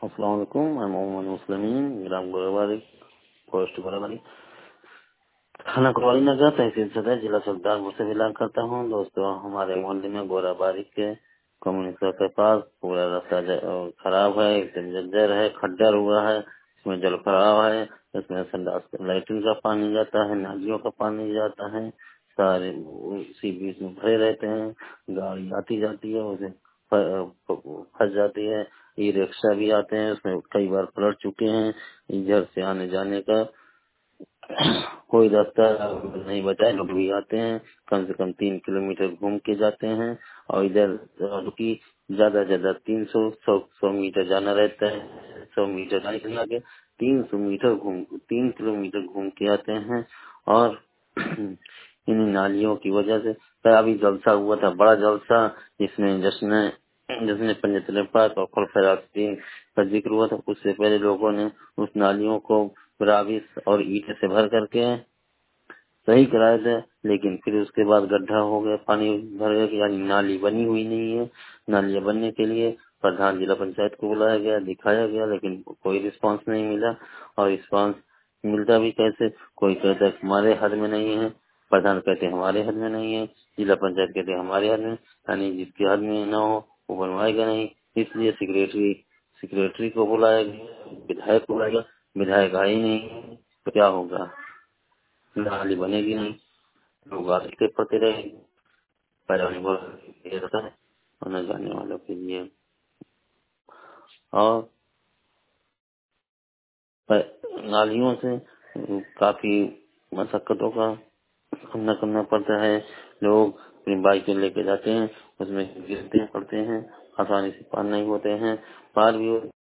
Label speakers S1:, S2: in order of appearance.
S1: अस्सलाम वालेकुम। मैं मोहम्मद मुस्लिमीन, ग्राम गोराबारी, पोस्ट गोराबारी, थाना कोतवाली नगर, तहसील सदर, जिला सुल्तानपुर से बिलोंग करता हूँ। दोस्तों, हमारे मोहल्ले में गोराबारी के कम्युनिटी के पास पूरा रास्ता खराब है, एकदम जर्जर है, खड्डा हुआ है, इसमें जल भराव है, इसमें संडास लैट्रिन का पानी जाता है, नालियों का पानी जाता है, सारे उसी बीच में भरे रहते हैं। गाड़ी आती जाती है, उसे फंस जाती है। ई रिक्शा भी आते हैं, उसमें कई बार पलट चुके हैं। इधर से आने जाने का कोई रास्ता नहीं बचा है। लोग भी आते हैं, कम से कम 3 किलोमीटर घूम के जाते हैं, और इधर रोड की ज्यादा 300 मीटर जाना रहता है। 100 मीटर जाने के लिए आगे 3 किलोमीटर घूम के आते हैं। और इन नालियों की वजह से अभी जलसा हुआ था, बड़ा जलसा, जिसमें जिसने पंजतन पाक और खुलफरास्तीन का जिक्र हुआ था। उससे पहले लोगों ने उस नालियों को राविस और ईंट से भर करके सही कराए थे, लेकिन फिर उसके बाद गड्ढा हो गया, पानी भर गया, यानी नाली बनी हुई नहीं है। नालियां बनने के लिए प्रधान जिला पंचायत को बुलाया गया, दिखाया गया, लेकिन कोई रिस्पांस नहीं मिला। और रिस्पांस मिलता भी कैसे? कोई कहता है हमारे हद में नहीं है, प्रधान कहते हमारे हद में नहीं है, जिला पंचायत कहते हमारे हद में, यानी जिसके हद में न हो वो बनवाएगा नहीं। इसलिए सेक्रेटरी को बुलाया गया, विधायक को बुलाया गया, विधायक आए नहीं, तो क्या होगा? नाली बनेगी नहीं, लोग आगे पड़ते रहेंगे। रहता है आने जाने वालों के लिए। और नालियों से काफी मशक्कतों का सामना करना पड़ता है। लोग अपनी बाइक लेके जाते हैं, उसमें गिरते पड़ते हैं, आसानी से पार नहीं होते हैं। पार भी